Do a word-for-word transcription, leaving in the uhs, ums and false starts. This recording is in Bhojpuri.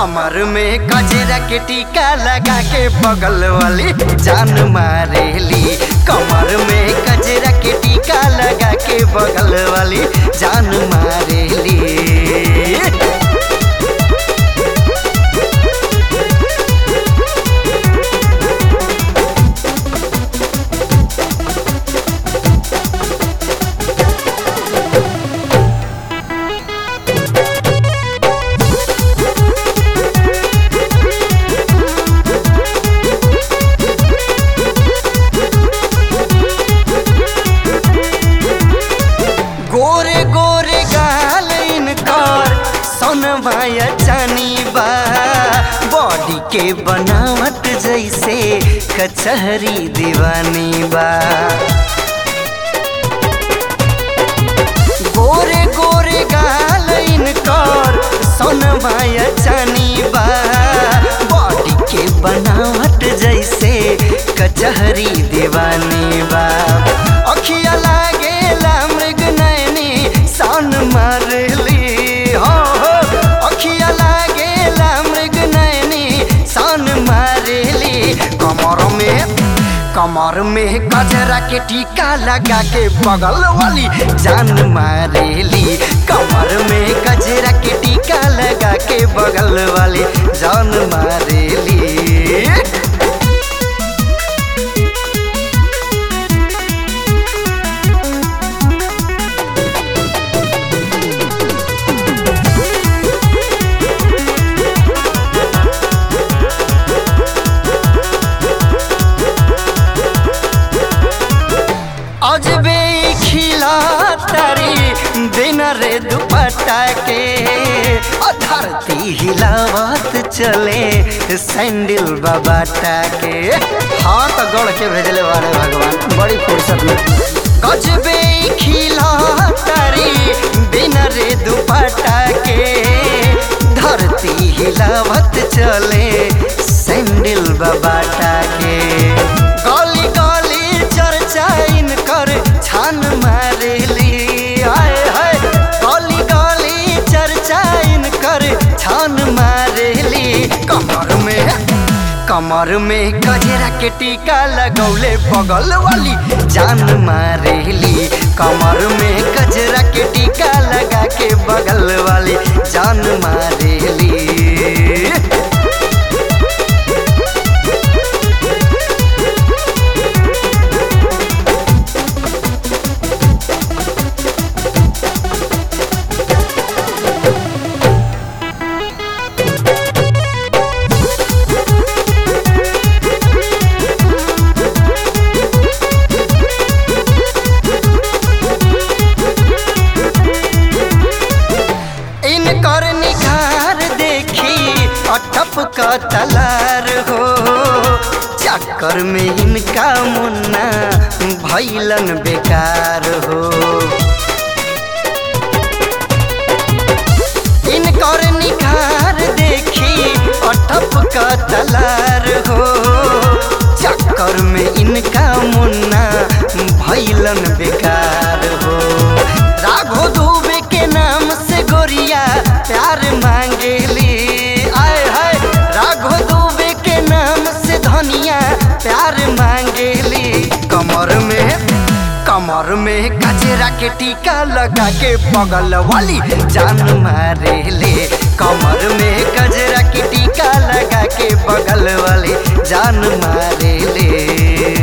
कमर में गजरा के टीका लगा के बगल वाली जान मारेली। कमर में गजरा के टीका लगा के बगल वाली जान मारेली। गोरे गोरे गाल इनकर सोनमाया चानी बा, बॉडी के बनावट जैसे कचहरी दीवानी बा। गोरे गोरे गाल इनकर सोनमाया चानी बा, बॉडी के बनावट जैसे कचहरी दीवानी बा। अखिया लागेला मृग नैनी सान मारली, हो हो अखिया लागेला मृग नैनी सान मारली। कमर में कमर में गजरा के टीका लगा के बगल वाली जान मारेली। कमर में गजरा के टीका लगा के बगल वाली जान मारेली। अजबे खिला तारी दिन रे दुपट्टा के, धरती हिलावत चले सैंडल बाबाटा के। हाथ गढ़ के भेजले वाले भगवान बड़ी फुर्सत में। अजबे खिला तारी दिन रे दुपट्टा के, धरती हिलावत चले सैंडल बाबाटा के। गली गली चर्चा इनकर छान मारेली, हाय हाय गली गली चर्चा इनकर छान मारेली। कमर में कमर में गजरा के टीका लगौले बगल वाली जान मारेली। कमर में गजरा के टीका लगा के बगल वाली जान मारेली। इनकर निखार देखी अटप का तलार हो, चक्कर में इनका मुन्ना भैलन बेकार हो। इनकर निखार देखी अटप का तलार हो, चक्कर में इनका मुन्ना भैलन बेकार हो। राघो दुबे के नाम से गोरिया प्यार मांगेली, आए हाय राघो दुबे के नाम से धनिया प्यार मांगेली। कमर में कमर में गजरा के टीका लगा के बगल वाली जान मारेली। कमर में गजरा के टीका लगा के बगल वाली जान मारेली।